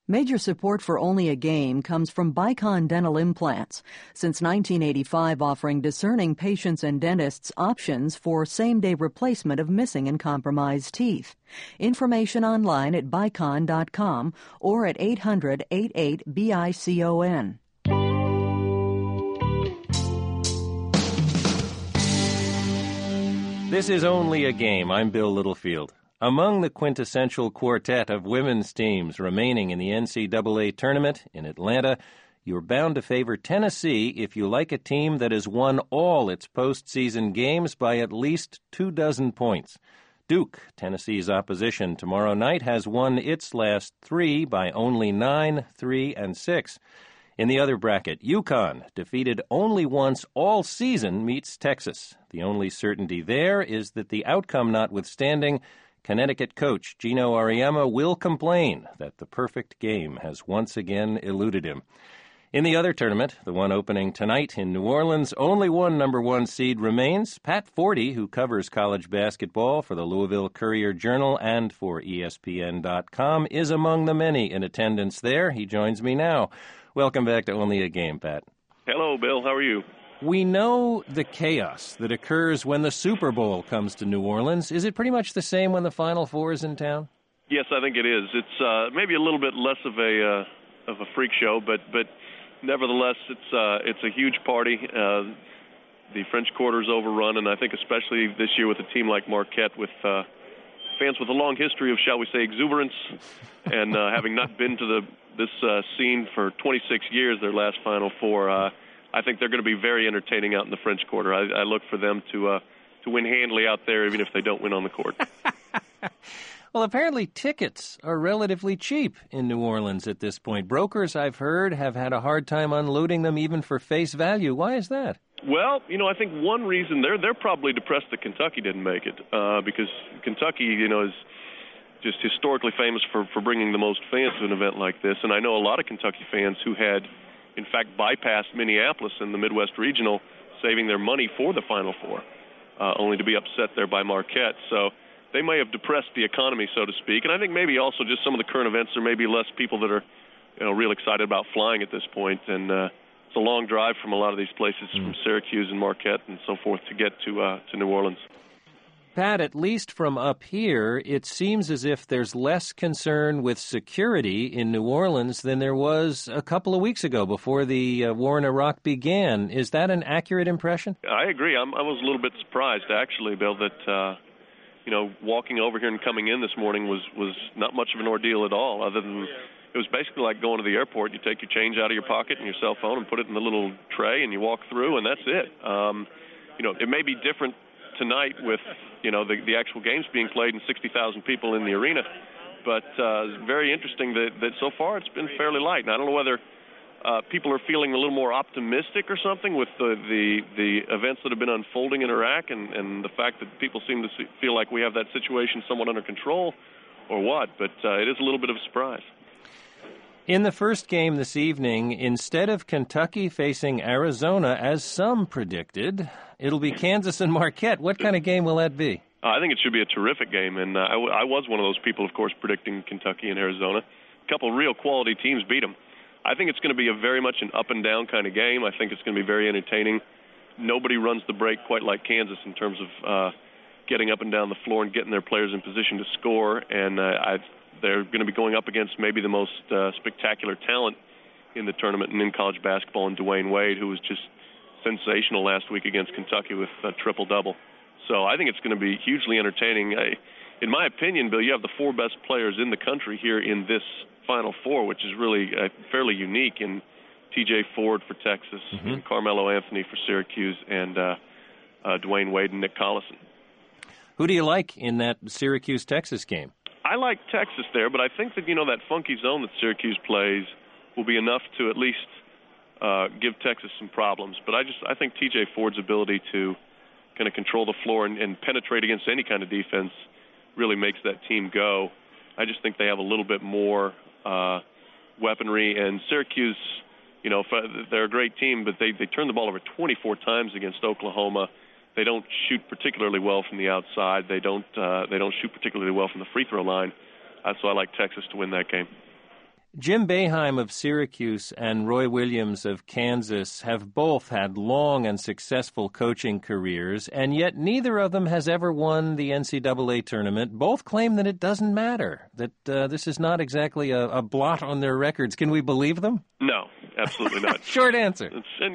Major support for Only a Game comes from Bicon Dental Implants, since 1985 offering discerning patients and dentists options for same-day replacement of missing and compromised teeth. Information online at bicon.com or at 800-88-BICON. This is Only a Game. I'm Bill Littlefield. Among the quintessential quartet of women's teams remaining in the NCAA tournament in Atlanta, you're bound to favor Tennessee if you like a team that has won all its postseason games by at least 24 points. Duke, Tennessee's opposition tomorrow night, has won its last 3 by only 9, 3, and 6. In the other bracket, UConn, defeated only once all season, meets Texas. The only certainty there is that the outcome notwithstanding, Connecticut coach Gino Auriemma will complain that the perfect game has once again eluded him. In the other tournament, the one opening tonight in New Orleans, only one number 1 seed remains. Pat Forty, who covers college basketball for the Louisville Courier-Journal and for ESPN.com, is among the many in attendance there. He joins me now. Welcome back to Only a Game, Pat. Hello, Bill. How are you? We know the chaos that occurs when the Super Bowl comes to New Orleans. Is it pretty much the same when the Final Four is in town? Yes, I think it is. It's maybe a little bit less of a freak show, but nevertheless, it's a huge party. The French Quarter's overrun, and I think especially this year with a team like Marquette, with fans with a long history of, shall we say, exuberance, and having not been to this scene for 26 years, their last Final Four. I think they're going to be very entertaining out in the French Quarter. I look for them to win handily out there, even if they don't win on the court. Well, apparently tickets are relatively cheap in New Orleans at this point. Brokers, I've heard, have had a hard time unloading them even for face value. Why is that? Well, I think one reason they're probably depressed that Kentucky didn't make it, because Kentucky, is just historically famous for bringing the most fans to an event like this. And I know a lot of Kentucky fans who had, in fact, bypassed Minneapolis in the Midwest Regional, saving their money for the Final Four, only to be upset there by Marquette. So they may have depressed the economy, so to speak. And I think maybe also just some of the current events, there may be less people that are, real excited about flying at this point. And it's a long drive from a lot of these places, from Syracuse and Marquette and so forth, to get to New Orleans. Pat, at least from up here, it seems as if there's less concern with security in New Orleans than there was a couple of weeks ago before the war in Iraq began. Is that an accurate impression? I agree. I was a little bit surprised, actually, Bill, that, walking over here and coming in this morning was not much of an ordeal at all, other than it was basically like going to the airport. You take your change out of your pocket and your cell phone and put it in the little tray, and you walk through, and that's it. It may be different tonight with, the actual games being played and 60,000 people in the arena. But it's very interesting that so far it's been fairly light. And I don't know whether people are feeling a little more optimistic or something with the events that have been unfolding in Iraq and the fact that people seem to feel like we have that situation somewhat under control or what. But it is a little bit of a surprise. In the first game this evening, instead of Kentucky facing Arizona, as some predicted, it'll be Kansas and Marquette. What kind of game will that be? I think it should be a terrific game, and I was one of those people, of course, predicting Kentucky and Arizona. A couple of real quality teams beat them. I think it's going to be very much an up-and-down kind of game. I think it's going to be very entertaining. Nobody runs the break quite like Kansas in terms of getting up and down the floor and getting their players in position to score, and they're going to be going up against maybe the most spectacular talent in the tournament and in college basketball, in Dwayne Wade, who was just sensational last week against Kentucky with a triple-double. So I think it's going to be hugely entertaining. In my opinion, Bill, you have the 4 best players in the country here in this Final Four, which is really fairly unique, in T.J. Ford for Texas, and Carmelo Anthony for Syracuse, and Dwayne Wade and Nick Collison. Who do you like in that Syracuse-Texas game? I like Texas there, but I think that, that funky zone that Syracuse plays will be enough to at least give Texas some problems. But I think T.J. Ford's ability to kind of control the floor and penetrate against any kind of defense really makes that team go. I just think they have a little bit more weaponry. And Syracuse, they're a great team, but they turn the ball over 24 times against Oklahoma. They don't shoot particularly well from the outside. They don't shoot particularly well from the free throw line. So I like Texas to win that game. Jim Boeheim of Syracuse and Roy Williams of Kansas have both had long and successful coaching careers, and yet neither of them has ever won the NCAA tournament. Both claim that it doesn't matter, that this is not exactly a blot on their records. Can we believe them? No, absolutely not. Short answer.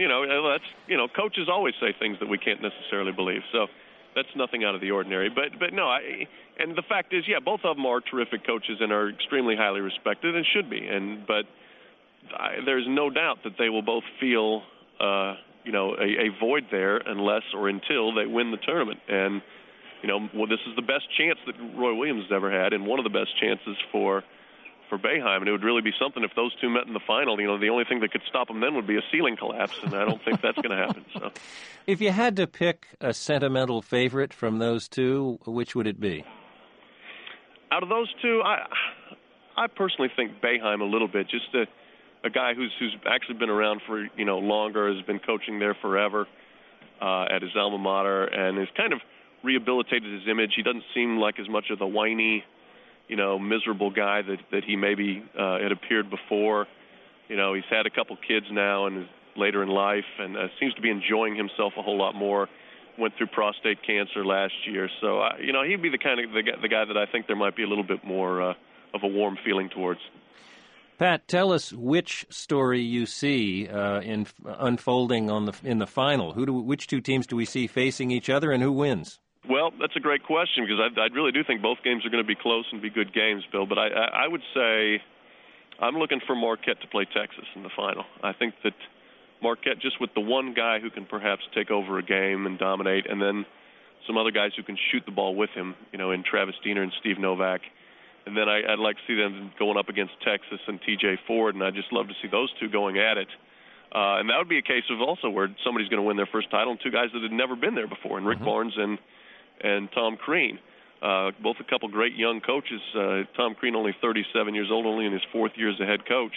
Coaches always say things that we can't necessarily believe, so that's nothing out of the ordinary. But no, and the fact is, both of them are terrific coaches and are extremely highly respected and should be. But there's no doubt that they will both feel, a void there unless or until they win the tournament. And, this is the best chance that Roy Williams has ever had, and one of the best chances for Boeheim, and it would really be something if those two met in the final. The only thing that could stop them then would be a ceiling collapse, and I don't think that's going to happen. So, if you had to pick a sentimental favorite from those two, which would it be? Out of those two, I personally think Boeheim a little bit. Just a guy who's actually been around for longer, has been coaching there forever at his alma mater, and has kind of rehabilitated his image. He doesn't seem like as much of the whiny, miserable guy that he maybe had appeared before. He's had a couple kids now and is later in life, and seems to be enjoying himself a whole lot more. Went through prostate cancer last year, so he'd be the kind of the guy that I think there might be a little bit more of a warm feeling towards. Pat, tell us which story you see unfolding in the final. Which two teams do we see facing each other, and who wins? Well, that's a great question, because I really do think both games are going to be close and be good games, Bill. But I would say I'm looking for Marquette to play Texas in the final. I think that Marquette, just with the one guy who can perhaps take over a game and dominate, and then some other guys who can shoot the ball with him, in Travis Diener and Steve Novak. And then I'd like to see them going up against Texas and TJ Ford, and I'd just love to see those two going at it. And that would be a case of also where somebody's going to win their first title, and two guys that had never been there before, and Rick Barnes and Tom Crean. Both a couple great young coaches. Tom Crean only 37 years old, only in his fourth year as a head coach.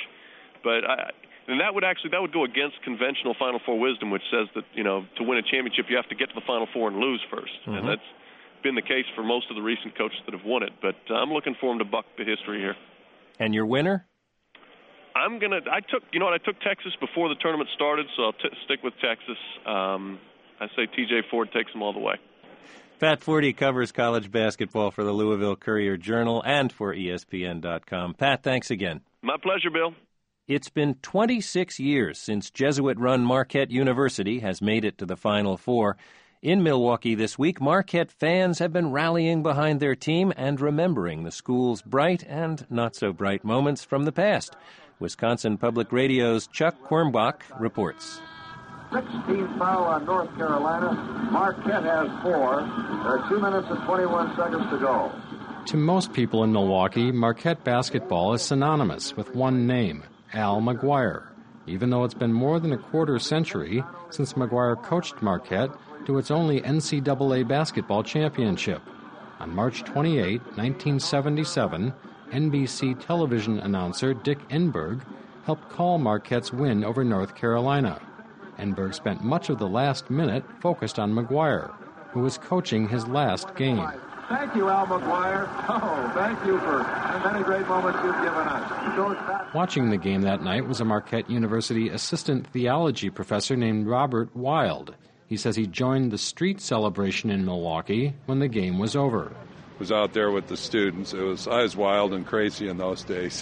And that would go against conventional Final Four wisdom, which says that, to win a championship, you have to get to the Final Four and lose first. And that's been the case for most of the recent coaches that have won it. But I'm looking for them to buck the history here. And your winner? I took Texas before the tournament started, so I'll stick with Texas. I say TJ Ford takes them all the way. Pat Forty covers college basketball for the Louisville Courier-Journal and for ESPN.com. Pat, thanks again. My pleasure, Bill. It's been 26 years since Jesuit-run Marquette University has made it to the Final Four. In Milwaukee this week, Marquette fans have been rallying behind their team and remembering the school's bright and not-so-bright moments from the past. Wisconsin Public Radio's Chuck Quirmbach reports. 16th foul on North Carolina. Marquette has 4. There are 2 minutes and 21 seconds to go. To most people in Milwaukee, Marquette basketball is synonymous with one name, Al McGuire, even though it's been more than a quarter century since McGuire coached Marquette to its only NCAA basketball championship. On March 28, 1977, NBC television announcer Dick Enberg helped call Marquette's win over North Carolina. Enberg spent much of the last minute focused on McGuire, who was coaching his last game. Thank you, Al McGuire. Oh, thank you for the many great moments you've given us. Watching the game that night was a Marquette University assistant theology professor named Robert Wild. He says he joined the street celebration in Milwaukee when the game was over. Was out there with the students. I was wild and crazy in those days.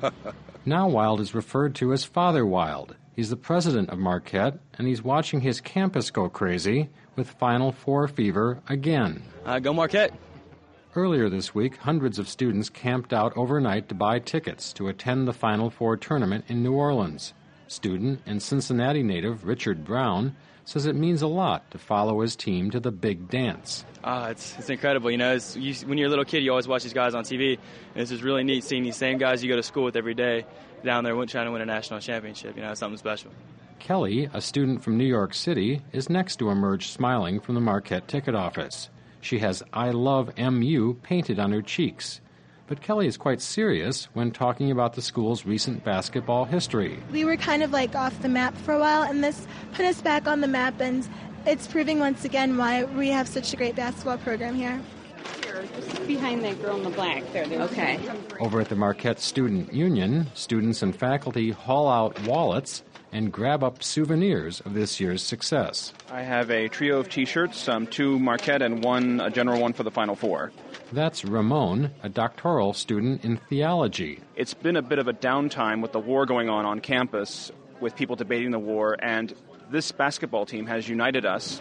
Now Wild is referred to as Father Wild. He's the president of Marquette, and he's watching his campus go crazy with Final Four fever again. Go Marquette! Earlier this week, hundreds of students camped out overnight to buy tickets to attend the Final Four tournament in New Orleans. Student and Cincinnati native Richard Brown says it means a lot to follow his team to the big dance. It's incredible. When you're a little kid, you always watch these guys on TV, and it's just really neat seeing these same guys you go to school with every day down there trying to win a national championship. It's something special. Kelly, a student from New York City, is next to emerge smiling from the Marquette ticket office. She has I Love MU painted on her cheeks. But Kelly is quite serious when talking about the school's recent basketball history. We were kind of off the map for a while, and this put us back on the map, and it's proving once again why we have such a great basketball program here. Behind that girl in the black there. Okay. Over at the Marquette Student Union, students and faculty haul out wallets and grab up souvenirs of this year's success. I have a trio of T-shirts, 2 Marquette and a general one for the Final Four. That's Ramon, a doctoral student in theology. It's been a bit of a downtime with the war going on campus, with people debating the war, and this basketball team has united us.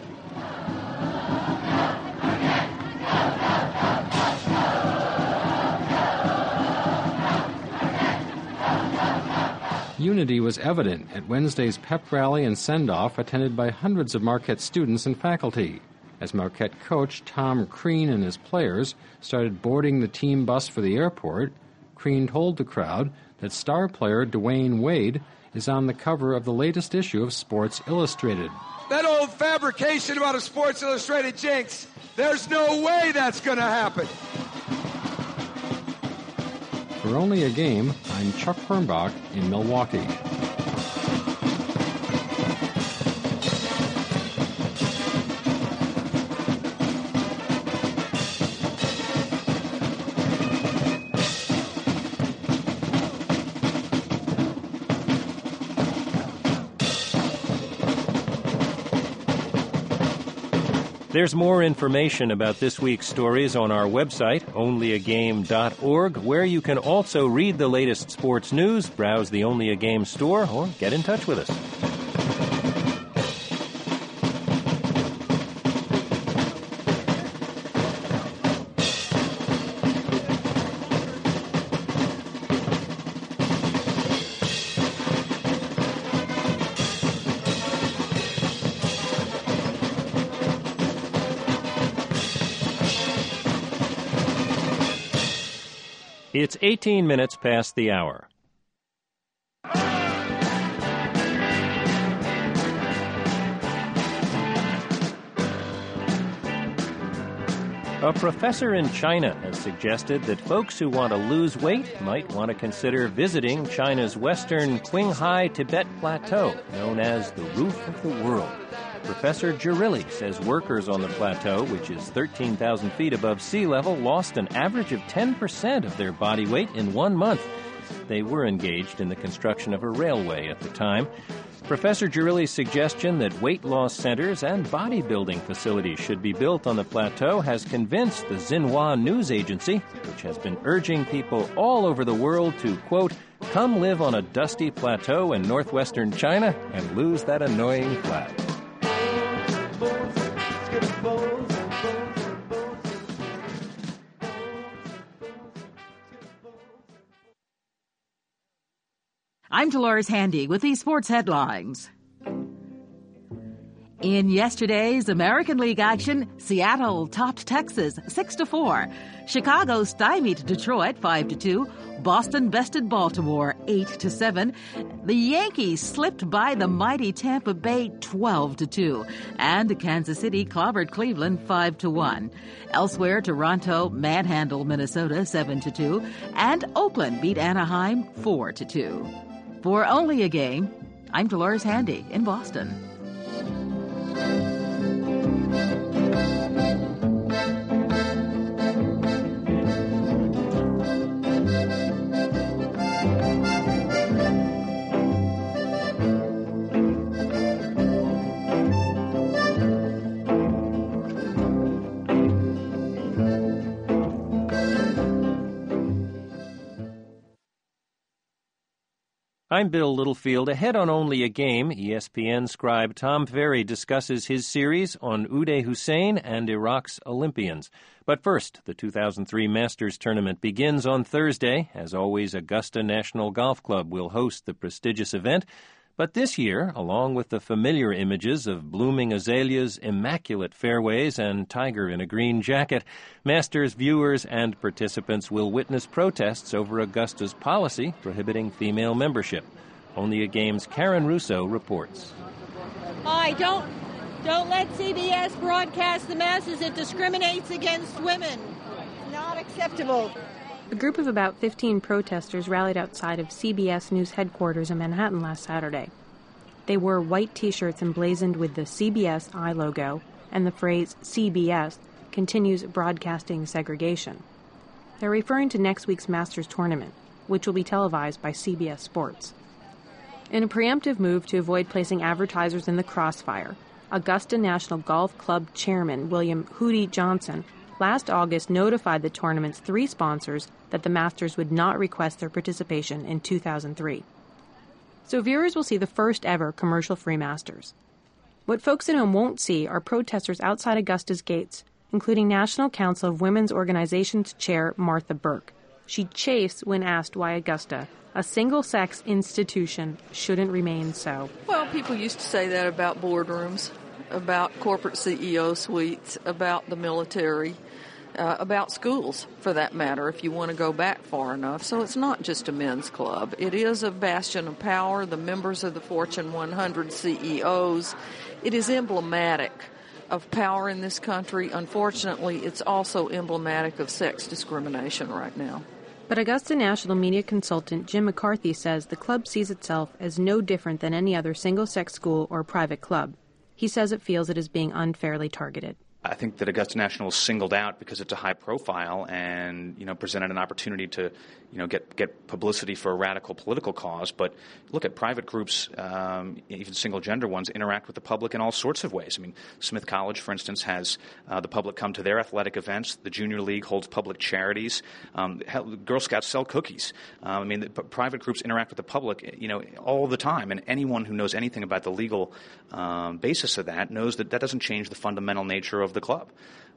Unity was evident at Wednesday's pep rally and send-off attended by hundreds of Marquette students and faculty. As Marquette coach Tom Crean and his players started boarding the team bus for the airport, Crean told the crowd that star player Dwayne Wade is on the cover of the latest issue of Sports Illustrated. That old fabrication about a Sports Illustrated jinx, there's no way that's going to happen. For Only a Game, I'm Chuck Hornbach in Milwaukee. There's more information about this week's stories on our website, onlyagame.org, where you can also read the latest sports news, browse the Only a Game store, or get in touch with us. It's 18 minutes past the hour. A professor in China has suggested that folks who want to lose weight might want to consider visiting China's western Qinghai Tibet Plateau, known as the roof of the world. Professor Girilli says workers on the plateau, which is 13,000 feet above sea level, lost an average of 10% of their body weight in 1 month. They were engaged in the construction of a railway at the time. Professor Girilli's suggestion that weight loss centers and bodybuilding facilities should be built on the plateau has convinced the Xinhua news agency, which has been urging people all over the world to, quote, come live on a dusty plateau in northwestern China and lose that annoying flag. I'm Dolores Handy with these sports headlines. In yesterday's American League action, Seattle topped Texas 6-4. Chicago stymied Detroit 5-2. Boston bested Baltimore 8-7. The Yankees slipped by the mighty Tampa Bay 12-2. And Kansas City clobbered Cleveland 5-1. Elsewhere, Toronto manhandled Minnesota 7-2. And Oakland beat Anaheim 4-2. For Only a Game, I'm Dolores Handy in Boston. I'm Bill Littlefield. Ahead on Only a Game, ESPN scribe Tom Ferry discusses his series on Uday Hussein and Iraq's Olympians. But first, the 2003 Masters Tournament begins on Thursday. As always, Augusta National Golf Club will host the prestigious event. But this year, along with the familiar images of blooming azaleas, immaculate fairways, and Tiger in a green jacket, Masters viewers and participants will witness protests over Augusta's policy prohibiting female membership. Only a Game's Karen Russo reports. Hi, don't let CBS broadcast the Masters. It discriminates against women. Not acceptable. A group of about 15 protesters rallied outside of CBS News headquarters in Manhattan last Saturday. They wore white T-shirts emblazoned with the CBS I logo and the phrase CBS continues broadcasting segregation. They're referring to next week's Masters tournament, which will be televised by CBS Sports. In a preemptive move to avoid placing advertisers in the crossfire, Augusta National Golf Club chairman William Hootie Johnson last August notified the tournament's 3 sponsors that the Masters would not request their participation in 2003. So viewers will see the first ever commercial-free Masters. What folks at home won't see are protesters outside Augusta's gates, including National Council of Women's Organizations Chair Martha Burke. She chafes when asked why Augusta, a single-sex institution, shouldn't remain so. Well, people used to say that about boardrooms, about corporate CEO suites, about the military, about schools, for that matter, if you want to go back far enough. So it's not just a men's club. It is a bastion of power, the members of the Fortune 100 CEOs. It is emblematic of power in this country. Unfortunately, it's also emblematic of sex discrimination right now. But Augusta National media consultant Jim McCarthy says the club sees itself as no different than any other single-sex school or private club. He says it feels it is being unfairly targeted. I think that Augusta National is singled out because it's a high profile and, presented an opportunity to, get publicity for a radical political cause. But look at private groups, even single gender ones, interact with the public in all sorts of ways. I mean, Smith College, for instance, has the public come to their athletic events. The Junior League holds public charities. Girl Scouts sell cookies. Private groups interact with the public, all the time. And anyone who knows anything about the legal basis of that knows that doesn't change the fundamental nature of the club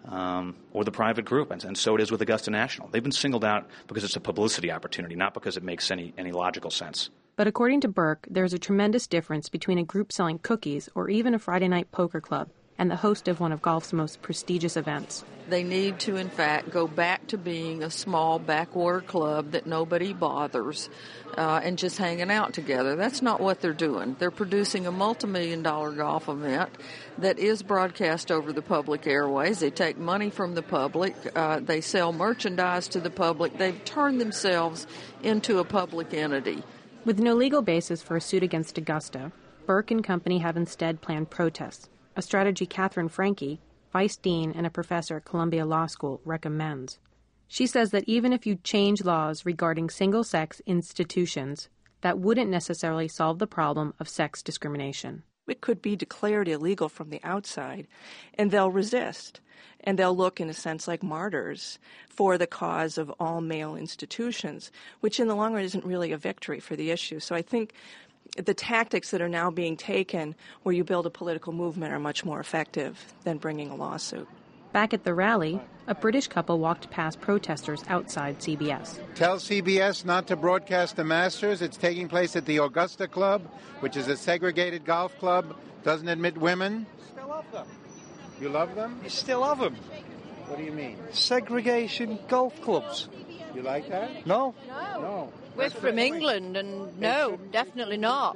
or the private group, and so it is with Augusta National. They've been singled out because it's a publicity opportunity, not because it makes any logical sense. But according to Burke, there's a tremendous difference between a group selling cookies or even a Friday night poker club and the host of one of golf's most prestigious events. They need to, in fact, go back to being a small backwater club that nobody bothers and just hanging out together. That's not what they're doing. They're producing a multi-million-dollar golf event that is broadcast over the public airways. They take money from the public. They sell merchandise to the public. They've turned themselves into a public entity. With no legal basis for a suit against Augusta, Burke and company have instead planned protests, a strategy Catherine Franke, vice dean and a professor at Columbia Law School, recommends. She says that even if you change laws regarding single-sex institutions, that wouldn't necessarily solve the problem of sex discrimination. It could be declared illegal from the outside, and they'll resist. And they'll look, in a sense, like martyrs for the cause of all male institutions, which in the long run isn't really a victory for the issue. So I think the tactics that are now being taken where you build a political movement are much more effective than bringing a lawsuit. Back at the rally, a British couple walked past protesters outside CBS. Tell CBS not to broadcast the Masters. It's taking place at the Augusta Club, which is a segregated golf club, doesn't admit women. Still love them. You love them? You still have them. What do you mean? Segregation golf clubs. You like that? No. No. We're from England, and no, definitely not.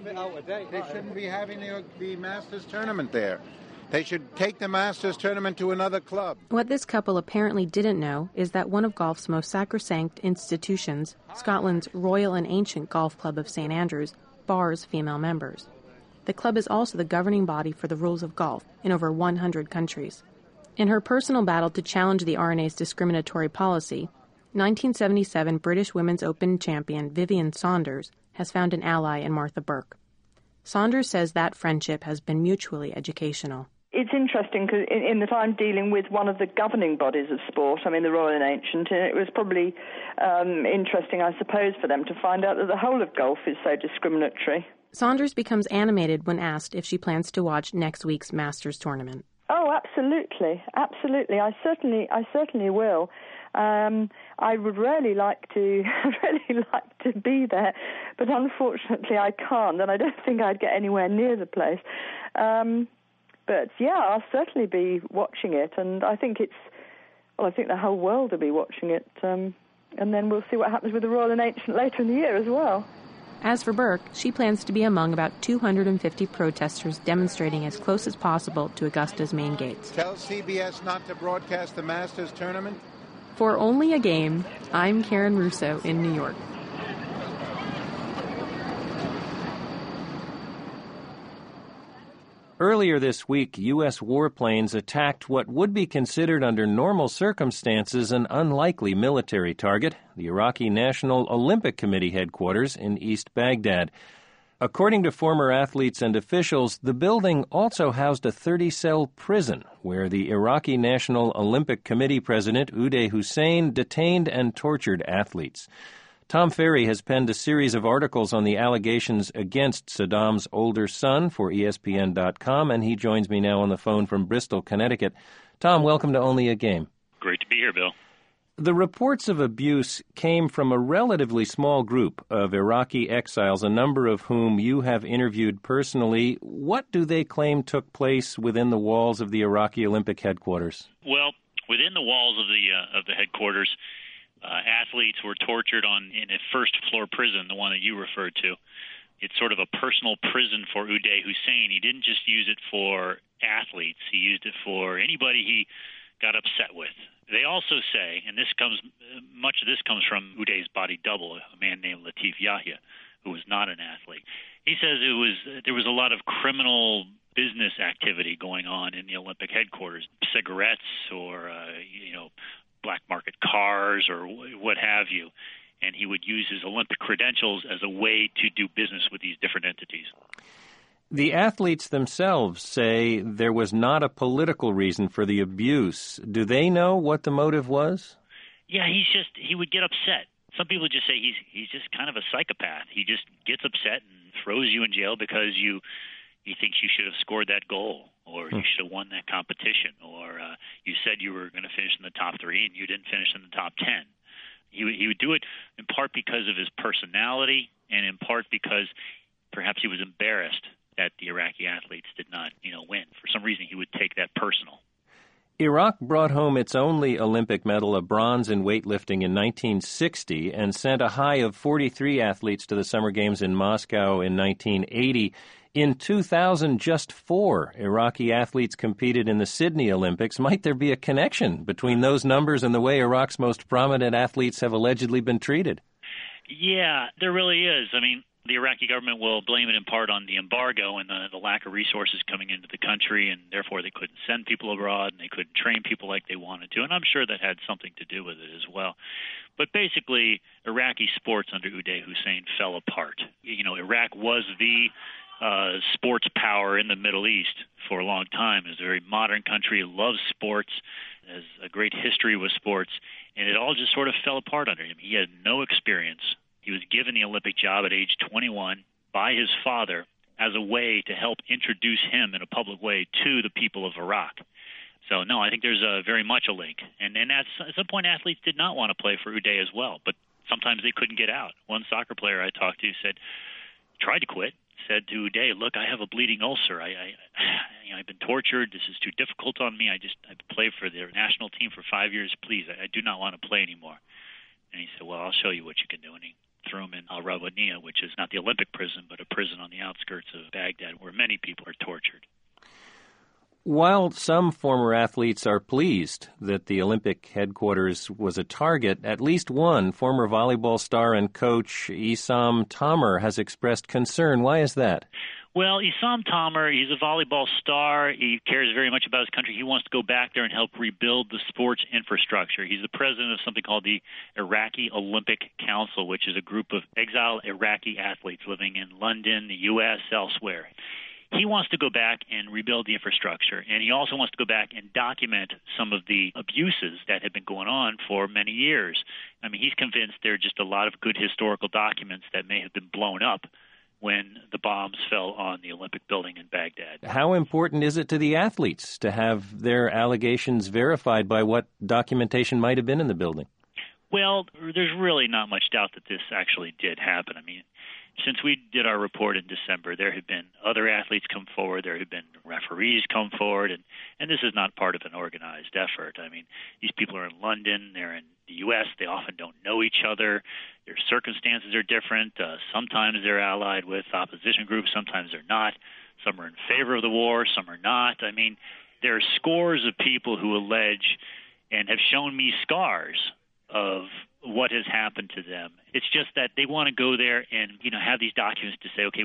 They shouldn't be having the Masters tournament there. They should take the Masters tournament to another club. What this couple apparently didn't know is that one of golf's most sacrosanct institutions, Scotland's Royal and Ancient Golf Club of St Andrews, bars female members. The club is also the governing body for the rules of golf in over 100 countries. In her personal battle to challenge the R&A's discriminatory policy, 1977 British Women's Open champion Vivian Saunders has found an ally in Martha Burke. Saunders says that friendship has been mutually educational. It's interesting because in that I'm dealing with one of the governing bodies of sport, the Royal and Ancient, and it was probably interesting, I suppose, for them to find out that the whole of golf is so discriminatory. Saunders becomes animated when asked if she plans to watch next week's Masters tournament. Oh, absolutely. I certainly will. I would really like to be there, but unfortunately I can't, and I don't think I'd get anywhere near the place. But yeah, I'll certainly be watching it, and I think I think the whole world will be watching it, and then we'll see what happens with the Royal and Ancient later in the year as well. As for Burke, she plans to be among about 250 protesters demonstrating as close as possible to Augusta's main gates. Tell CBS not to broadcast the Masters tournament. For Only a Game, I'm Karen Russo in New York. Earlier this week, U.S. warplanes attacked what would be considered under normal circumstances an unlikely military target, the Iraqi National Olympic Committee headquarters in East Baghdad. According to former athletes and officials, the building also housed a 30-cell prison where the Iraqi National Olympic Committee president Uday Hussein detained and tortured athletes. Tom Ferry has penned a series of articles on the allegations against Saddam's older son for ESPN.com, and he joins me now on the phone from Bristol, Connecticut. Tom, welcome to Only a Game. Great to be here, Bill. The reports of abuse came from a relatively small group of Iraqi exiles, a number of whom you have interviewed personally. What do they claim took place within the walls of the Iraqi Olympic headquarters? Well, within the walls of the headquarters, athletes were tortured in a first-floor prison, the one that you referred to. It's sort of a personal prison for Uday Hussein. He didn't just use it for athletes. He used it for anybody he got upset with. They also say, and much of this comes from Uday's body double, a man named Latif Yahya, who was not an athlete. He says there was a lot of criminal business activity going on in the Olympic headquarters, cigarettes or black market cars or what have you, and he would use his Olympic credentials as a way to do business with these different entities. The athletes themselves say there was not a political reason for the abuse. Do they know what the motive was? Yeah, he would get upset. Some people just say he's just kind of a psychopath. He just gets upset and throws you in jail because he thinks you should have scored that goal, or you should have won that competition, or you said you were going to finish in the top 3 and you didn't finish in the top 10. He would do it in part because of his personality and in part because perhaps he was embarrassed that the Iraqi athletes did not, win. For some reason, he would take that personal. Iraq brought home its only Olympic medal, a bronze in weightlifting, in 1960 and sent a high of 43 athletes to the Summer Games in Moscow in 1980. In 2000, just 4 Iraqi athletes competed in the Sydney Olympics. Might there be a connection between those numbers and the way Iraq's most prominent athletes have allegedly been treated? Yeah, there really is. I mean, the Iraqi government will blame it in part on the embargo and the lack of resources coming into the country, and therefore they couldn't send people abroad and they couldn't train people like they wanted to, and I'm sure that had something to do with it as well. But basically, Iraqi sports under Uday Hussein fell apart. Iraq was the sports power in the Middle East for a long time. It's a very modern country. It loves sports, has a great history with sports, and it all just sort of fell apart under him. He had no experience. He was given the Olympic job at age 21 by his father as a way to help introduce him in a public way to the people of Iraq. So, no, I think there's very much a link. And at some point, athletes did not want to play for Uday as well, but sometimes they couldn't get out. One soccer player I talked to tried to quit, said to Uday, look, I have a bleeding ulcer. I've been tortured. This is too difficult on me. I've played for the national team for 5 years. Please, I do not want to play anymore. And he said, well, I'll show you what you can do. And he threw him in al-Rawaniya, which is not the Olympic prison, but a prison on the outskirts of Baghdad where many people are tortured. While some former athletes are pleased that the Olympic headquarters was a target, at least one former volleyball star and coach, Issam Tamer, has expressed concern. Why is that? Well, Issam Tamer, he's a volleyball star. He cares very much about his country. He wants to go back there and help rebuild the sports infrastructure. He's the president of something called the Iraqi Olympic Council, which is a group of exiled Iraqi athletes living in London, the U.S., elsewhere. He wants to go back and rebuild the infrastructure, and he also wants to go back and document some of the abuses that have been going on for many years. I mean, he's convinced there are just a lot of good historical documents that may have been blown up when the bombs fell on the Olympic building in Baghdad. How important is it to the athletes to have their allegations verified by what documentation might have been in the building? Well, there's really not much doubt that this actually did happen. I mean, since we did our report in December, there have been other athletes come forward, there have been referees come forward, and this is not part of an organized effort. I mean, these people are in London, they're in the U.S., they often don't know each other, their circumstances are different, sometimes they're allied with opposition groups, sometimes they're not, some are in favor of the war, some are not. I mean, there are scores of people who allege and have shown me scars of what has happened to them. It's just that they want to go there and, have these documents to say, okay,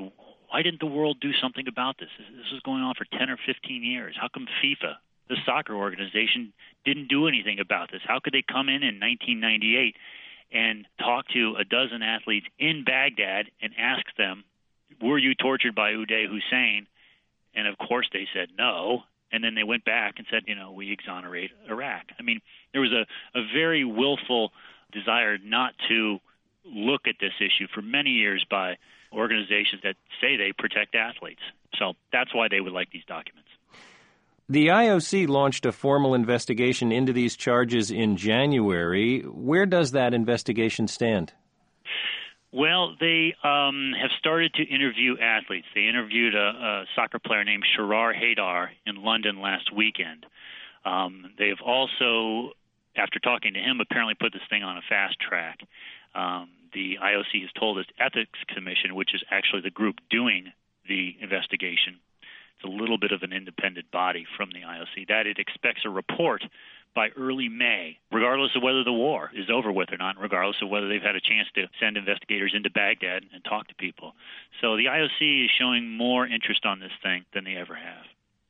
why didn't the world do something about this? This was going on for 10 or 15 years. How come FIFA, the soccer organization, didn't do anything about this? How could they come in 1998 and talk to a dozen athletes in Baghdad and ask them, were you tortured by Uday Hussein? And, of course, they said no. And then they went back and said, we exonerate Iraq. I mean, there was a very willful desire not to look at this issue for many years by organizations that say they protect athletes. So that's why they would like these documents. The IOC launched a formal investigation into these charges in January. Where does that investigation stand? Well, they have started to interview athletes. They interviewed a soccer player named Shirar Haidar in London last weekend. They have also, after talking to him, apparently put this thing on a fast track. The IOC has told its Ethics Commission, which is actually the group doing the investigation, it's a little bit of an independent body from the IOC, that it expects a report by early May, regardless of whether the war is over with or not, regardless of whether they've had a chance to send investigators into Baghdad and talk to people. So the IOC is showing more interest on this thing than they ever have.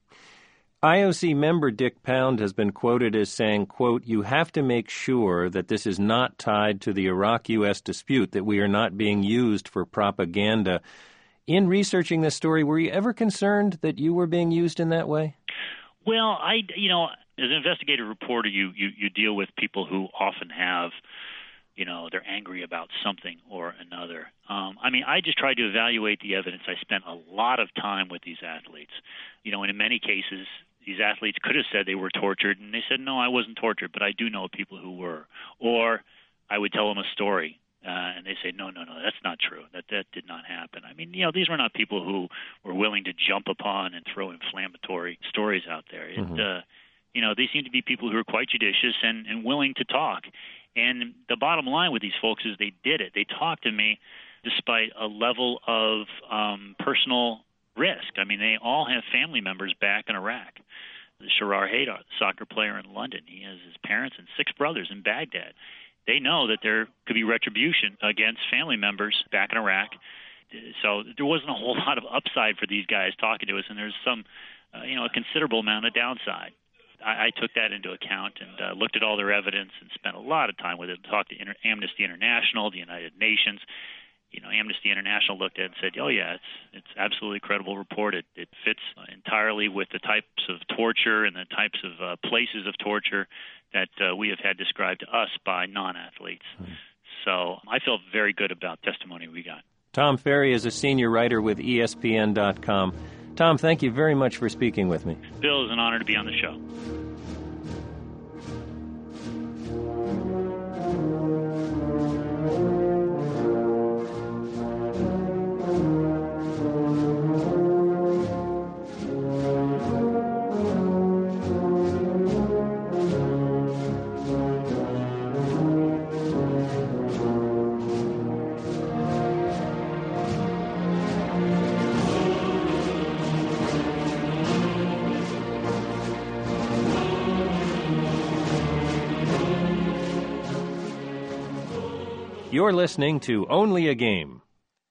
IOC member Dick Pound has been quoted as saying, quote, "You have to make sure that this is not tied to the Iraq-U.S. dispute, that we are not being used for propaganda." In researching this story, were you ever concerned that you were being used in that way? Well, as an investigative reporter, you deal with people who often have, they're angry about something or another. I just tried to evaluate the evidence. I spent a lot of time with these athletes. And in many cases, these athletes could have said they were tortured, and they said, no, I wasn't tortured, but I do know people who were. Or I would tell them a story, and they say, no, that's not true. That did not happen. These were not people who were willing to jump upon and throw inflammatory stories out there. They seem to be people who are quite judicious and willing to talk. And the bottom line with these folks is they did it. They talked to me despite a level of personal risk. They all have family members back in Iraq. Shirar Haidar, the soccer player in London, he has his parents and 6 brothers in Baghdad. They know that there could be retribution against family members back in Iraq. So there wasn't a whole lot of upside for these guys talking to us, and there's some, a considerable amount of downside. I took that into account and looked at all their evidence and spent a lot of time with it. Talked to Amnesty International, the United Nations. Amnesty International looked at it and said, oh, yeah, it's absolutely a credible report. It fits entirely with the types of torture and the types of places of torture that we have had described to us by non-athletes. So I felt very good about testimony we got. Tom Ferry is a senior writer with ESPN.com. Tom, thank you very much for speaking with me. Bill, it's an honor to be on the show. You're listening to Only a Game.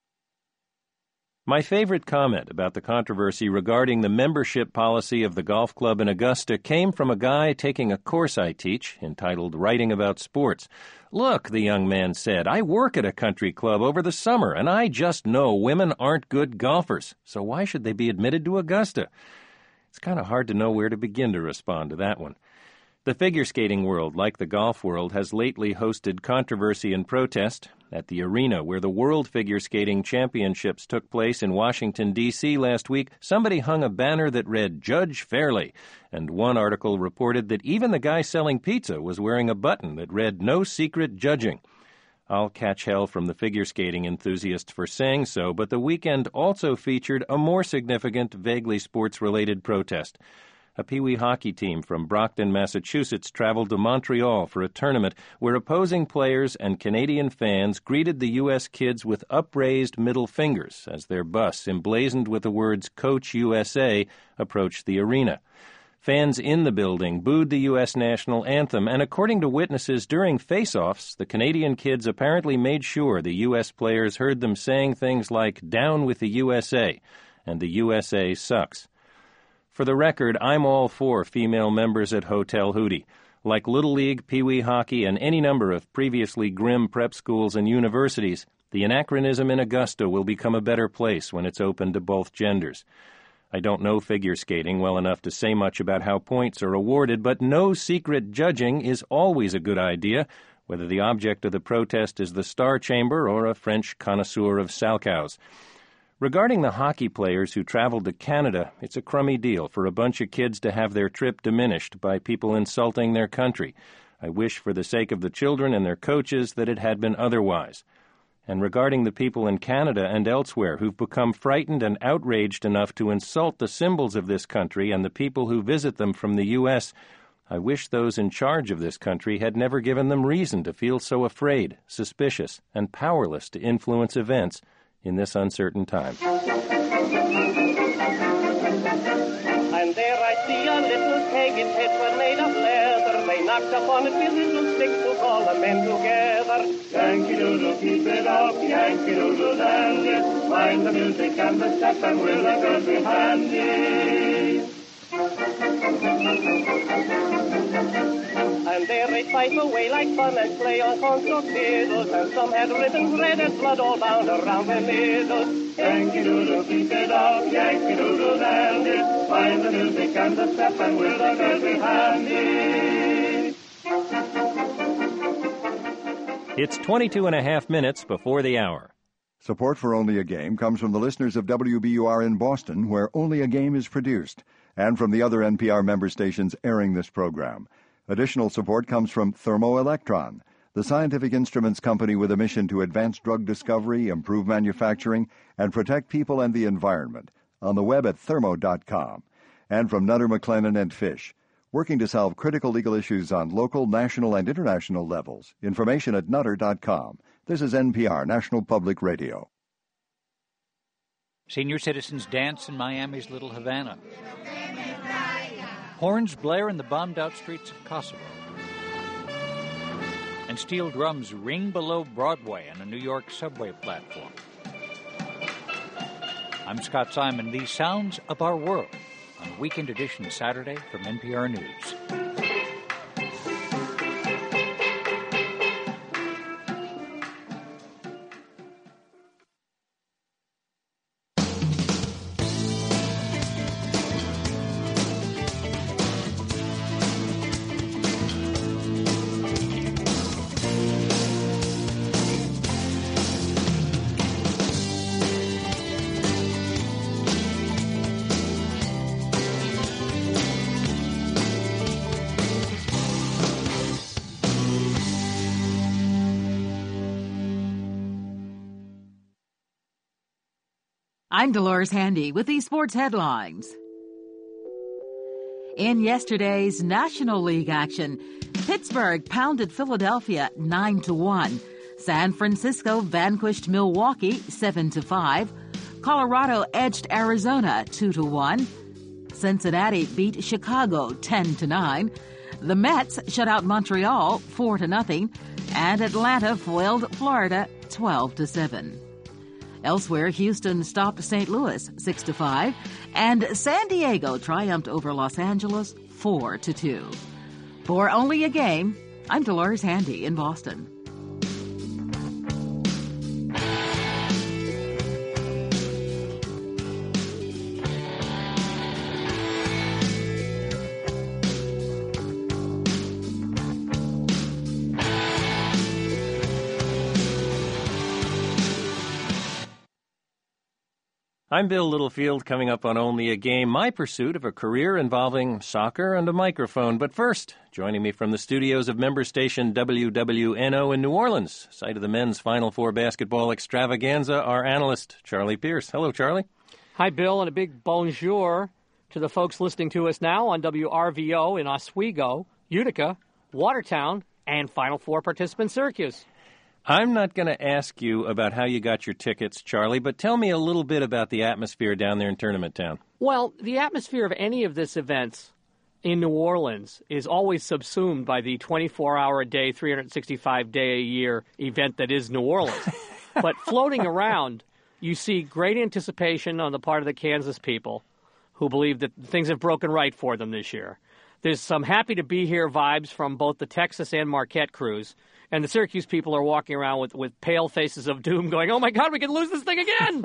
My favorite comment about the controversy regarding the membership policy of the golf club in Augusta came from a guy taking a course I teach entitled Writing About Sports. Look, the young man said, I work at a country club over the summer, and I just know women aren't good golfers, so why should they be admitted to Augusta? It's kind of hard to know where to begin to respond to that one. The figure skating world, like the golf world, has lately hosted controversy and protest. At the arena where the World Figure Skating Championships took place in Washington, D.C. last week, somebody hung a banner that read, Judge Fairly, and one article reported that even the guy selling pizza was wearing a button that read, No Secret Judging. I'll catch hell from the figure skating enthusiasts for saying so, but the weekend also featured a more significant, vaguely sports-related protest. A Pee-wee hockey team from Brockton, Massachusetts, traveled to Montreal for a tournament where opposing players and Canadian fans greeted the U.S. kids with upraised middle fingers as their bus, emblazoned with the words Coach USA, approached the arena. Fans in the building booed the U.S. national anthem, and according to witnesses during face-offs, the Canadian kids apparently made sure the U.S. players heard them saying things like, "Down with the USA," and "The USA sucks." For the record, I'm all for female members at Hotel Hootie. Like Little League, Pee Wee hockey, and any number of previously grim prep schools and universities, the Anachronism in Augusta will become a better place when it's open to both genders. I don't know figure skating well enough to say much about how points are awarded, but no secret judging is always a good idea, whether the object of the protest is the Star Chamber or a French connoisseur of salchows. Regarding the hockey players who traveled to Canada, it's a crummy deal for a bunch of kids to have their trip diminished by people insulting their country. I wish for the sake of the children and their coaches that it had been otherwise. And regarding the people in Canada and elsewhere who've become frightened and outraged enough to insult the symbols of this country and the people who visit them from the U.S., I wish those in charge of this country had never given them reason to feel so afraid, suspicious, and powerless to influence events in this uncertain time. And there I see a little keg, its head was made of leather. They knocked upon it with little sticks to call the men together. Yankee Doodle, keep it up, Yankee Doodle dandy. Mind the music and the step, and will the girls be handy? And there they fight away like fun and play on console fiddles, and some had ribbons red and blood all bound around their middles. Yankee Doodle, keep it up, Yankee Doodle dandy. Mind the music and the step, and will the girls be handy? It's 22 and a half minutes before the hour. Support for Only a Game comes from the listeners of WBUR in Boston, where Only a Game is produced, and from the other NPR member stations airing this program. Additional support comes from Thermoelectron, the scientific instruments company with a mission to advance drug discovery, improve manufacturing, and protect people and the environment, on the web at thermo.com. And from Nutter, McLennan & Fish, working to solve critical legal issues on local, national, and international levels. Information at nutter.com. This is NPR, National Public Radio. Senior citizens dance in Miami's Little Havana. Horns blare in the bombed-out streets of Kosovo. And steel drums ring below Broadway on a New York subway platform. I'm Scott Simon. These sounds of our world on Weekend Edition Saturday from NPR News. I'm Dolores Handy with these sports headlines. In yesterday's National League action, Pittsburgh pounded Philadelphia 9-1. San Francisco vanquished Milwaukee 7-5. Colorado edged Arizona 2-1. Cincinnati beat Chicago 10-9. The Mets shut out Montreal 4-0, and Atlanta foiled Florida 12-7. Elsewhere, Houston stopped St. Louis 6-5, and San Diego triumphed over Los Angeles 4-2. For Only a Game, I'm Dolores Handy in Boston. I'm Bill Littlefield, coming up on Only a Game, my pursuit of a career involving soccer and a microphone. But first, joining me from the studios of member station WWNO in New Orleans, site of the men's Final Four basketball extravaganza, our analyst, Charlie Pierce. Hello, Charlie. Hi, Bill, and a big bonjour to the folks listening to us now on WRVO in Oswego, Utica, Watertown, and Final Four participant Syracuse. I'm not going to ask you about how you got your tickets, Charlie, but tell me a little bit about the atmosphere down there in Tournament Town. Well, the atmosphere of any of this events in New Orleans is always subsumed by the 24-hour-a-day, 365-day-a-year event that is New Orleans. But floating around, you see great anticipation on the part of the Kansas people who believe that things have broken right for them this year. There's some happy-to-be-here vibes from both the Texas and Marquette crews, and the Syracuse people are walking around with pale faces of doom going, oh, my God, we could lose this thing again!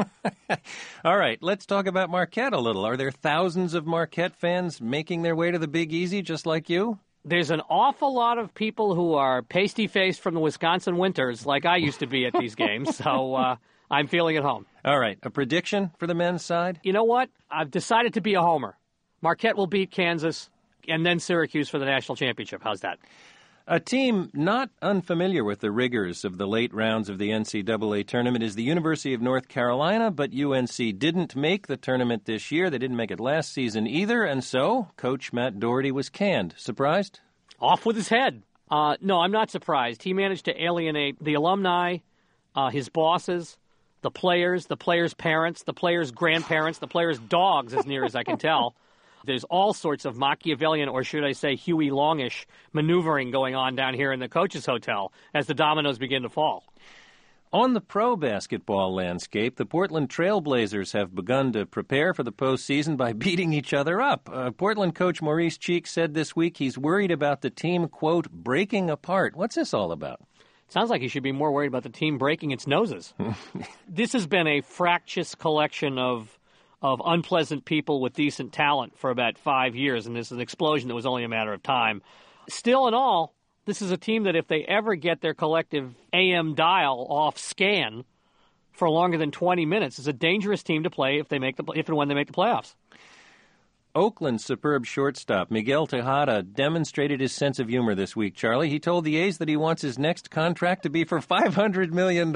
All right, let's talk about Marquette a little. Are there thousands of Marquette fans making their way to the Big Easy just like you? There's an awful lot of people who are pasty-faced from the Wisconsin winters like I used to be at these games, so I'm feeling at home. All right, a prediction for the men's side? You know what? I've decided to be a homer. Marquette will beat Kansas and then Syracuse for the national championship. How's that? A team not unfamiliar with the rigors of the late rounds of the NCAA tournament is the University of North Carolina, but UNC didn't make the tournament this year. They didn't make it last season either, and so Coach Matt Doherty was canned. Surprised? Off with his head. No, I'm not surprised. He managed to alienate the alumni, his bosses, the players' parents, the players' grandparents, the players' dogs, as near as I can tell. There's all sorts of Machiavellian, or should I say Huey Longish, maneuvering going on down here in the coach's hotel as the dominoes begin to fall. On the pro basketball landscape, the Portland Trail Blazers have begun to prepare for the postseason by beating each other up. Portland coach Maurice Cheek said this week he's worried about the team, quote, breaking apart. What's this all about? Sounds like he should be more worried about the team breaking its noses. This has been a fractious collection of unpleasant people with decent talent for about 5 years, and this is an explosion that was only a matter of time. Still in all, this is a team that if they ever get their collective AM dial off scan for longer than 20 minutes, is a dangerous team to play if and when they make the playoffs. Oakland's superb shortstop, Miguel Tejada, demonstrated his sense of humor this week, Charlie. He told the A's that he wants his next contract to be for $500 million.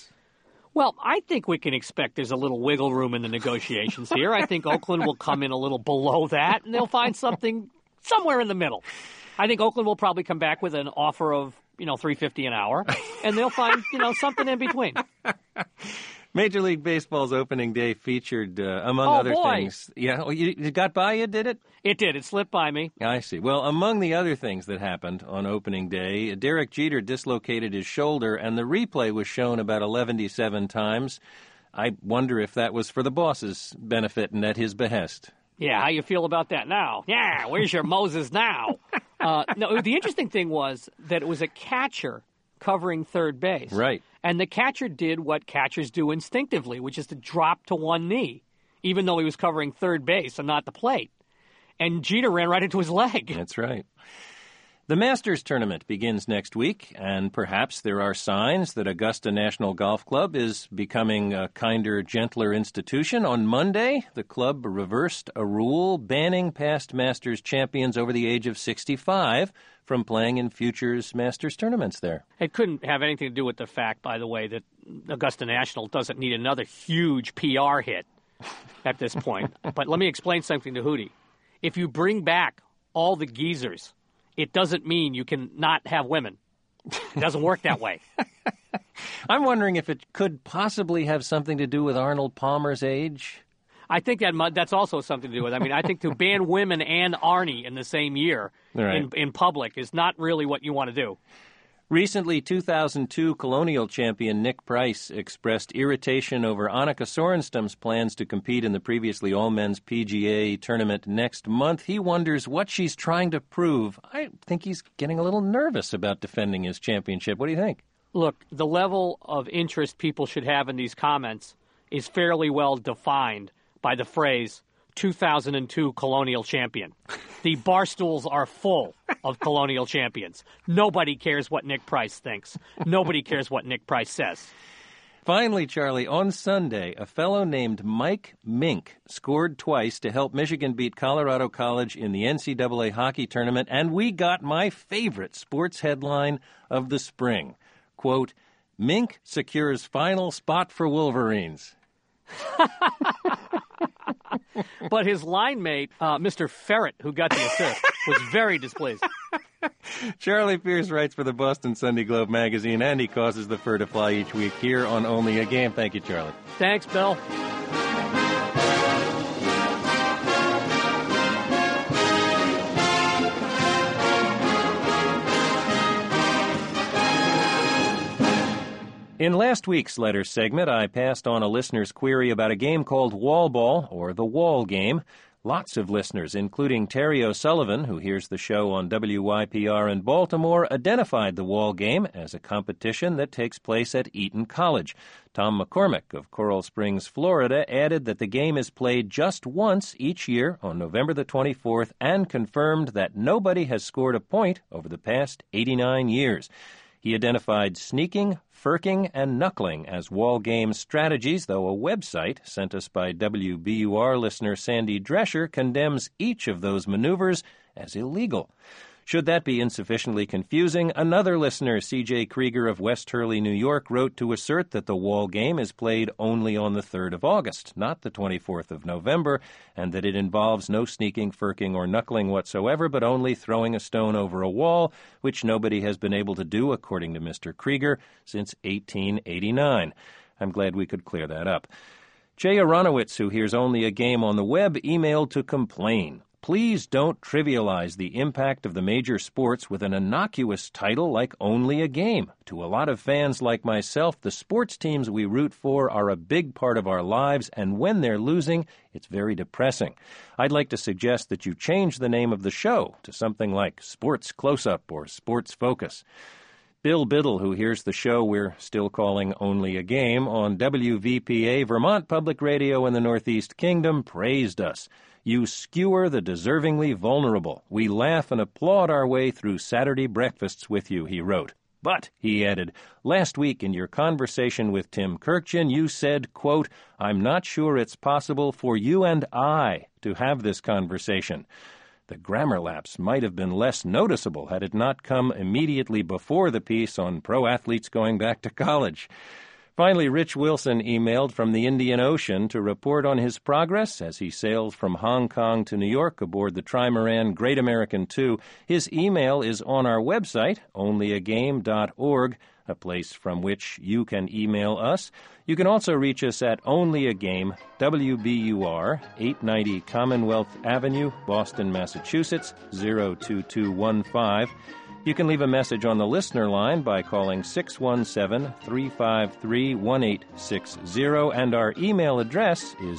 Well, I think we can expect there's a little wiggle room in the negotiations here. I think Oakland will come in a little below that, and they'll find something somewhere in the middle. I think Oakland will probably come back with an offer of, $350 an hour, and they'll find, something in between. Major League Baseball's opening day featured, among other things. Yeah, it got by you, did it? It did. It slipped by me. I see. Well, among the other things that happened on opening day, Derek Jeter dislocated his shoulder, and the replay was shown about 117 times. I wonder if that was for the boss's benefit and at his behest. Yeah, how you feel about that now? Yeah, where's your Moses now? No, the interesting thing was that it was a catcher covering third base. Right. And the catcher did what catchers do instinctively, which is to drop to one knee, even though he was covering third base and not the plate. And Jeter ran right into his leg. That's right. The Masters tournament begins next week, and perhaps there are signs that Augusta National Golf Club is becoming a kinder, gentler institution. On Monday, the club reversed a rule banning past Masters champions over the age of 65 from playing in Futures Masters tournaments there. It couldn't have anything to do with the fact, by the way, that Augusta National doesn't need another huge PR hit at this point. But let me explain something to Hootie. If you bring back all the geezers, it doesn't mean you can not have women. It doesn't work that way. I'm wondering if it could possibly have something to do with Arnold Palmer's age. I think that's also something to do with it. I mean, I think to ban women and Arnie in the same year in public is not really what you want to do. Recently, 2002 Colonial champion Nick Price expressed irritation over Annika Sorenstam's plans to compete in the previously all-men's PGA tournament next month. He wonders what she's trying to prove. I think he's getting a little nervous about defending his championship. What do you think? Look, the level of interest people should have in these comments is fairly well defined by the phrase 2002 Colonial champion. The barstools are full of Colonial champions. Nobody cares what Nick Price thinks. Nobody cares what Nick Price says. Finally, Charlie, on Sunday, a fellow named Mike Mink scored twice to help Michigan beat Colorado College in the NCAA hockey tournament, and we got my favorite sports headline of the spring. Quote, Mink secures final spot for Wolverines. But his line mate, Mr. Ferret, who got the assist, was very displeased. Charlie Pierce writes for the Boston Sunday Globe magazine, and he causes the fur to fly each week here on Only a Game. Thank you, Charlie. Thanks, Bill. In last week's letter segment, I passed on a listener's query about a game called Wall Ball, or the Wall Game. Lots of listeners, including Terry O'Sullivan, who hears the show on WYPR in Baltimore, identified the Wall Game as a competition that takes place at Eton College. Tom McCormick of Coral Springs, Florida, added that the game is played just once each year on November the 24th and confirmed that nobody has scored a point over the past 89 years. He identified sneaking, firking, and knuckling as wall game strategies, though a website sent us by WBUR listener Sandy Drescher condemns each of those maneuvers as illegal. Should that be insufficiently confusing, another listener, C.J. Krieger of West Hurley, New York, wrote to assert that the wall game is played only on the 3rd of August, not the 24th of November, and that it involves no sneaking, firking, or knuckling whatsoever, but only throwing a stone over a wall, which nobody has been able to do, according to Mr. Krieger, since 1889. I'm glad we could clear that up. Jay Aronowitz, who hears only a game on the web, emailed to complain. Please don't trivialize the impact of the major sports with an innocuous title like Only a Game. To a lot of fans like myself, the sports teams we root for are a big part of our lives, and when they're losing, it's very depressing. I'd like to suggest that you change the name of the show to something like Sports Close-Up or Sports Focus. Bill Biddle, who hears the show we're still calling Only a Game on WVPA, Vermont Public Radio in the Northeast Kingdom, praised us. You skewer the deservingly vulnerable. We laugh and applaud our way through Saturday breakfasts with you, he wrote. But, he added, last week in your conversation with Tim Kirkjian, you said, quote, I'm not sure it's possible for you and I to have this conversation. The grammar lapse might have been less noticeable had it not come immediately before the piece on pro athletes going back to college. Finally, Rich Wilson emailed from the Indian Ocean to report on his progress as he sailed from Hong Kong to New York aboard the trimaran Great American II. His email is on our website, onlyagame.org, a place from which you can email us. You can also reach us at Only a Game, WBUR, 890 Commonwealth Avenue, Boston, Massachusetts, 02215. You can leave a message on the listener line by calling 617-353-1860, and our email address is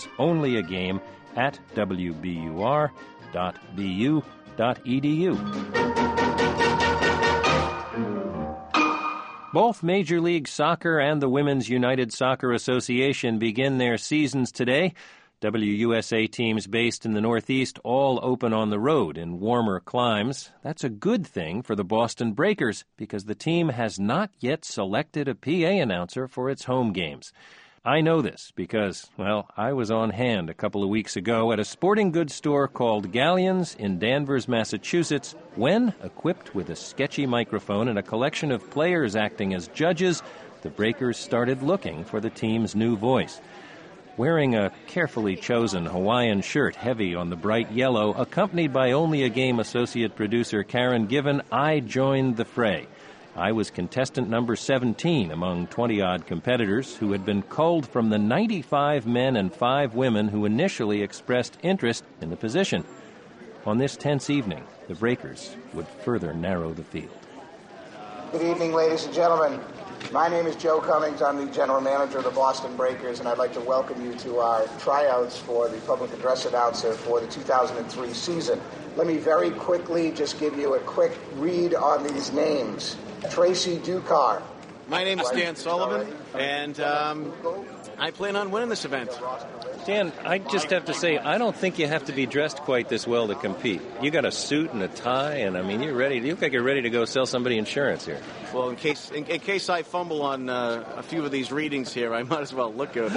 onlyagame@wbur.bu.edu. Both Major League Soccer and the Women's United Soccer Association begin their seasons today. WUSA teams based in the Northeast all open on the road in warmer climes. That's a good thing for the Boston Breakers because the team has not yet selected a PA announcer for its home games. I know this because, well, I was on hand a couple of weeks ago at a sporting goods store called Galleons in Danvers, Massachusetts, when, equipped with a sketchy microphone and a collection of players acting as judges, the Breakers started looking for the team's new voice. Wearing a carefully chosen Hawaiian shirt heavy on the bright yellow, accompanied by Only a Game associate producer Karen Given, I joined the fray. I was contestant number 17 among 20-odd competitors who had been culled from the 95 men and 5 women who initially expressed interest in the position. On this tense evening, the Breakers would further narrow the field. Good evening, ladies and gentlemen. My name is Joe Cummings. I'm the general manager of the Boston Breakers, and I'd like to welcome you to our tryouts for the public address announcer for the 2003 season. Let me very quickly just give you a quick read on these names. Tracy Ducar. My name is Dan Sullivan, and I plan on winning this event. Dan, I just have to say, I don't think you have to be dressed quite this well to compete. You got a suit and a tie, and I mean, you're ready. You look like you're ready to go sell somebody insurance here. Well, in case I fumble on a few of these readings here, I might as well look good.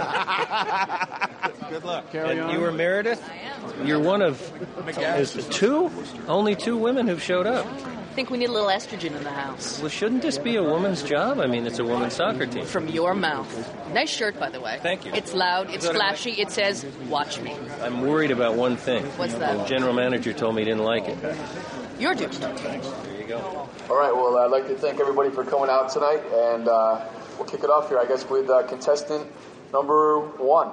Good luck. And you were Meredith? You're one of only 2 women who've showed up. I think we need a little estrogen in the house. Well, shouldn't this be a woman's job? I mean, it's a women's soccer team. From your mouth. Nice shirt, by the way. Thank you. It's loud, it's flashy, it says, watch me. I'm worried about one thing. What's that? The general manager told me he didn't like it. Your dude. There you go. All right, well, I'd like to thank everybody for coming out tonight, and we'll kick it off here, I guess, with contestant number 1.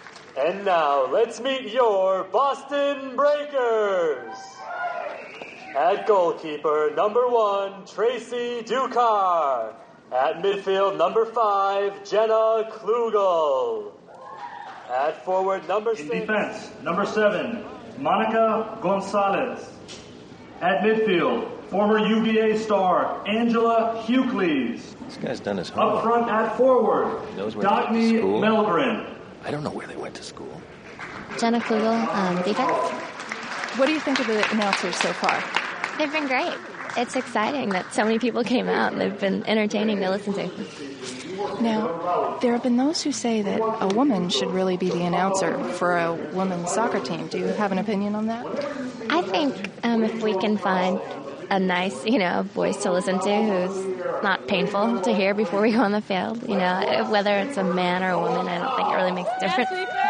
And now, let's meet your Boston Breakers. At goalkeeper, number 1, Tracy Dukar. At midfield, number 5, Jenna Klugel. At forward, number 6. In defense, number 7, Monica Gonzalez. At midfield, former UVA star Angela Hucles. This guy's done his homework. Up front at forward, Dotney Melgren. I don't know where they went to school. Jenna Klugel, defense. What do you think of the announcers so far? They've been great. It's exciting that so many people came out and they've been entertaining to listen to. Now, there have been those who say that a woman should really be the announcer for a women's soccer team. Do you have an opinion on that? I think if we can find a nice, voice to listen to who's not painful to hear before we go on the field, whether it's a man or a woman, I don't think it really makes a difference.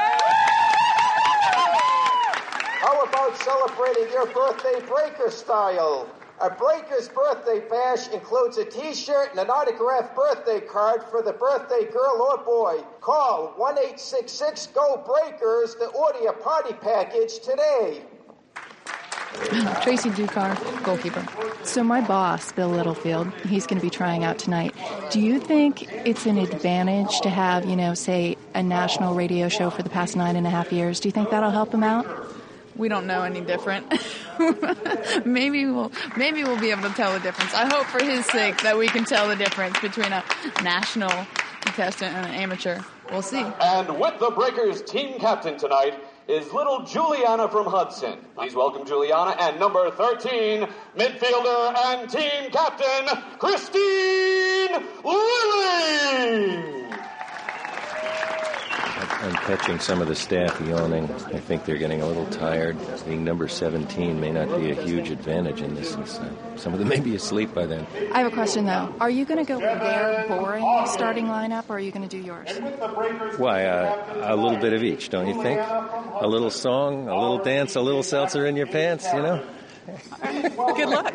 How about celebrating your birthday Breaker style? A Breaker's birthday bash includes a T-shirt and an autographed birthday card for the birthday girl or boy. Call 1-866-GO-BREAKERS to order your party package today. Tracy Dukar, goalkeeper. So my boss, Bill Littlefield, he's going to be trying out tonight. Do you think it's an advantage to have, say, a national radio show for the past 9.5 years? Do you think that'll help him out? We don't know any different. Maybe we'll be able to tell the difference. I hope for his sake that we can tell the difference between a national contestant and an amateur. We'll see. And with the Breakers team captain tonight is little Juliana from Hudson. Please welcome Juliana and number 13, midfielder and team captain, Christine Lilly. I'm catching some of the staff yawning. I think they're getting a little tired. Being number 17 may not be a huge advantage in this. Some of them may be asleep by then. I have a question, though. Are you going to go with their boring starting lineup, or are you going to do yours? Why, a little bit of each, don't you think? A little song, a little dance, a little seltzer in your pants, Good luck.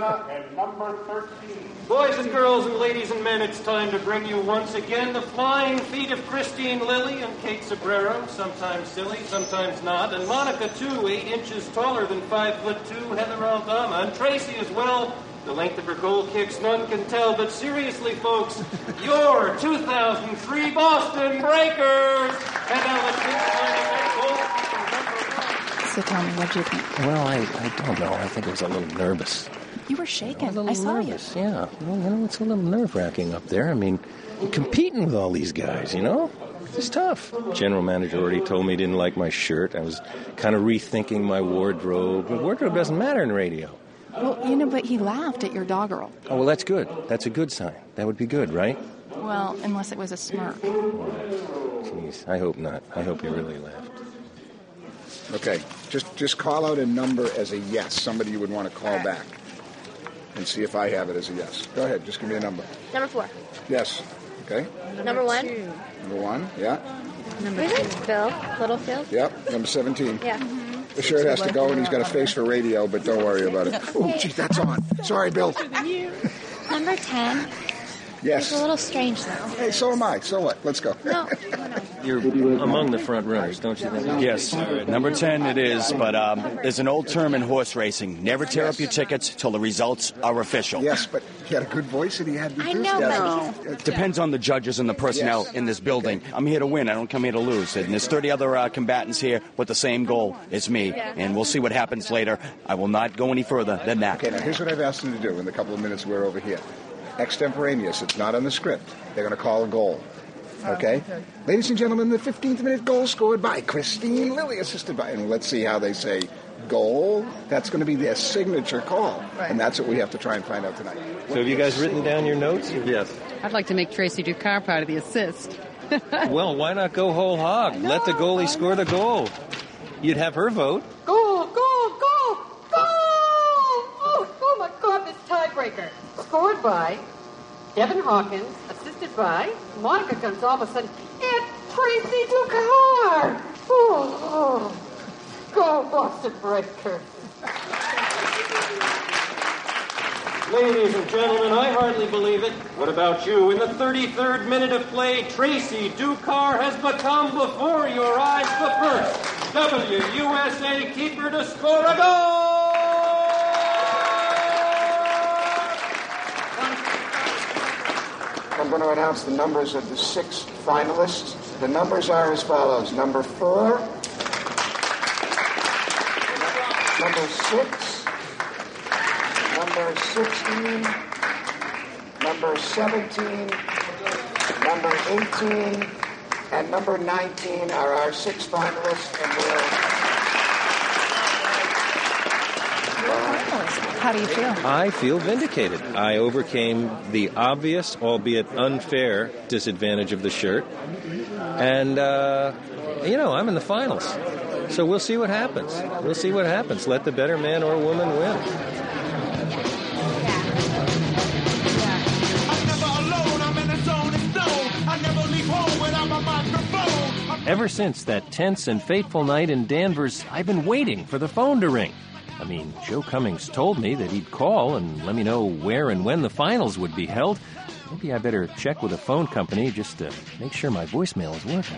Boys and girls and ladies and men, it's time to bring you once again the flying feet of Christine Lilly and Kate Sobrero, sometimes silly, sometimes not, and Monica, too, 8 inches taller than 5'2", Heather Aldama, and Tracy as well. The length of her goal kicks, none can tell, but seriously, folks, your 2003 Boston Breakers! And now let's meet So tell me, what do you think? Well, I don't know. I think I was a little nervous. You were shaking. A little I saw nervous, you. Yeah. Well, it's a little nerve-wracking up there. I mean, competing with all these guys, It's tough. General manager already told me he didn't like my shirt. I was kind of rethinking my wardrobe. But wardrobe doesn't matter in radio. Well, but he laughed at your doggerel. Oh, well, that's good. That's a good sign. That would be good, right? Well, unless it was a smirk. Jeez, I hope not. I hope he really laughed. Okay, just call out a number as a yes, somebody you would want to call back, and see if I have it as a yes. Go ahead, just give me a number. Number 4. Yes. Okay. Number 1. Number 1, yeah. Number 2. Bill Littlefield. Yep, number 17. Yeah. The shirt has to go, and he's got a face for radio, but don't worry about it. Oh, geez, that's on. Sorry, Bill. Number 10. Yes. It's a little strange, though. Hey, so am I. So what? Let's go. No. You're among the front runners, don't you think? Yes. Number 10 it is, but there's an old term in horse racing. Never tear up your tickets till the results are official. Yes, but he had a good voice and he had the I know, It depends on the judges and the personnel in this building. I'm here to win. I don't come here to lose. And there's 30 other combatants here with the same goal as me. And we'll see what happens later. I will not go any further than that. Okay, now here's what I've asked them to do in the couple of minutes we're over here. Extemporaneous. It's not on the script. They're going to call a goal. Okay? Ladies and gentlemen, the 15th minute goal scored by Christine Lilly, assisted by... And let's see how they say goal. That's going to be their signature call. Right. And that's what we have to try and find out tonight. So have you guys written down your notes? Yes. I'd like to make Tracy Dukar part of the assist. Well, why not go whole hog? Let the goalie score the goal. You'd have her vote. Goal, goal, goal, goal! Oh my God, this tiebreaker. Scored by Devin Hawkins, assisted by Monica Gonzalez and Tracy Dukar. Oh, go Boston Breakers. Ladies and gentlemen, I hardly believe it. What about you? In the 33rd minute of play, Tracy Dukar has become before your eyes the first WUSA keeper to score a goal! going to announce the numbers of the 6 finalists. The numbers are as follows. Number 4, number 6, number 16, number 17, number 18, and number 19 are our 6 finalists, and How do you feel? I feel vindicated. I overcame the obvious, albeit unfair, disadvantage of the shirt. And, I'm in the finals. So we'll see what happens. We'll see what happens. Let the better man or woman win. Ever since that tense and fateful night in Danvers, I've been waiting for the phone to ring. I mean, Joe Cummings told me that he'd call and let me know where and when the finals would be held. Maybe I better check with a phone company just to make sure my voicemail is working.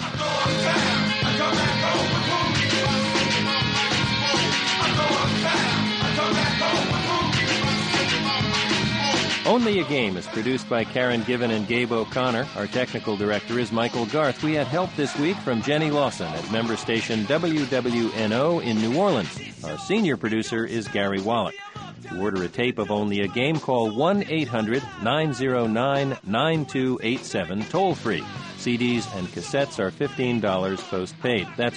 Only a Game is produced by Karen Given and Gabe O'Connor. Our technical director is Michael Garth. We had help this week from Jenny Lawson at member station WWNO in New Orleans. Our senior producer is Gary Wallach. To order a tape of Only a Game, call 1-800-909-9287, toll-free. CDs and cassettes are $15 postpaid. That's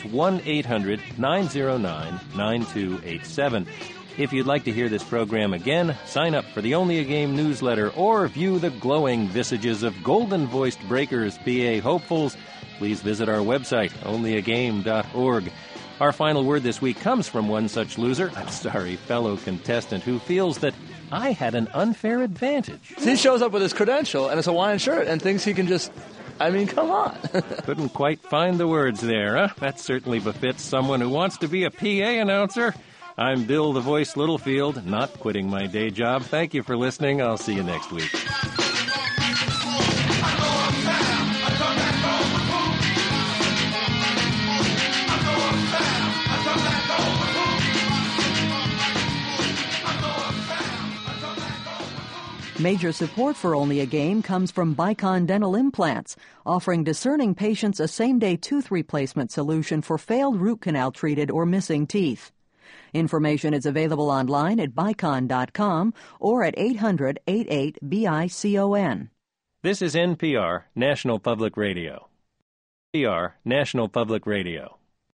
1-800-909-9287. If you'd like to hear this program again, sign up for the Only a Game newsletter or view the glowing visages of golden-voiced breakers, PA hopefuls. Please visit our website, onlyagame.org. Our final word this week comes from one such loser, fellow contestant, who feels that I had an unfair advantage. He shows up with his credential and his Hawaiian shirt and thinks he can just... come on. Couldn't quite find the words there, huh? That certainly befits someone who wants to be a PA announcer. I'm Bill the Voice Littlefield, not quitting my day job. Thank you for listening. I'll see you next week. Major support for Only a Game comes from Bicon Dental Implants, offering discerning patients a same-day tooth replacement solution for failed root canal-treated or missing teeth. Information is available online at Bicon.com or at 800-88-BICON. This is NPR, National Public Radio. NPR, National Public Radio.